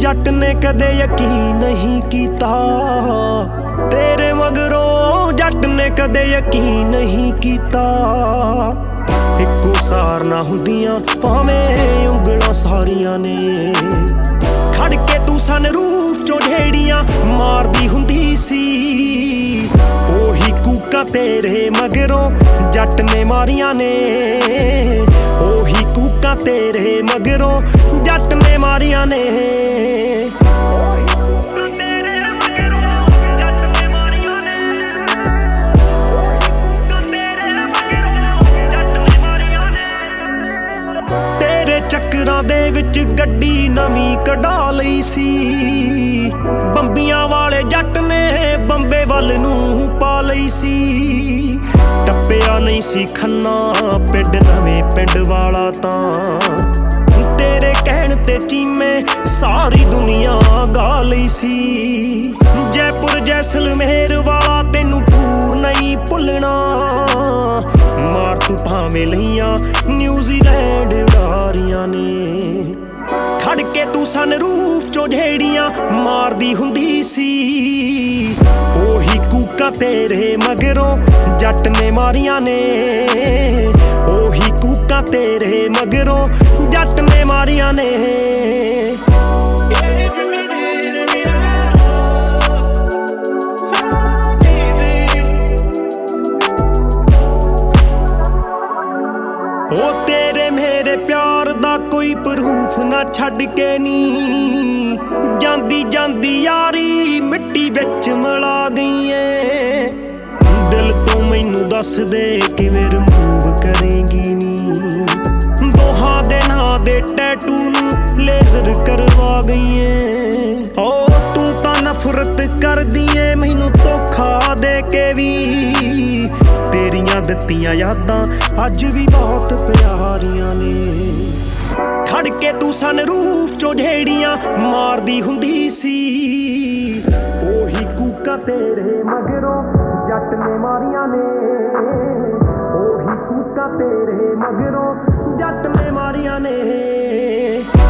जट ने कदे यकीन नहीं कीता, तेरे मगरों जट ने कदे यकीन नहीं कीता। इक्को सार ना हुंदियां भावें उंगलां सारियां ने, खड़ के तू सनरूफ चों ढेड़ियां मारदी हुंदी सी। ओही कूकां तेरे मगरों जट ने मारियां ने, ओही कूकां तेरे मगरों जट ने मारियां ने। तेरे चक्करां दे विच गड्डी नवीं कढा लई सी, बंबियां वाले जट ने बंबे वल नूं पा लई सी। टप्पिया नहीं सी खन्ना पिंड नवें पिंड वाला तां, तेरे कहण ते चीमे सारी दुनिया गा लई सी। जयपुर जैसलमेर वाला तेनू टूर नहीं भुलना, मार तू भावें लईयां न्यूजीलैंड उडारियां ने। खड़ के तू सनरूफ चों ढेड़ियां मारदी हुंदी सी। ओही कूकां तेरे मगरों जट ने मारियां ने, ओही कूकां तेरे मगरों जट ने मारियां ने। ओ तेरे मेरे प्यार दा कोई प्रूफ ना छड्ड के नी, जांदी जांदी यारी मिट्टी विच मिला गई है। दिल तो मैनू दस दे किवें रिमूव करेंगी नी, दोहां दे नां दे टैटू नू लेजर करवा गई है। ओ तू तां नफरत करदी ऐ मैनू धोखा दे के भी, तेरियां दित्तियां यादां अज भी बहुत प्यारियां ने। खड़ के तू सनरूफ चों ढेड़ियां मारदी हुंदी सी। ओही कूकां तेरे मगरों जट ने मारियां ने, ओही कूकां तेरे मगरों जट ने मारियां ने।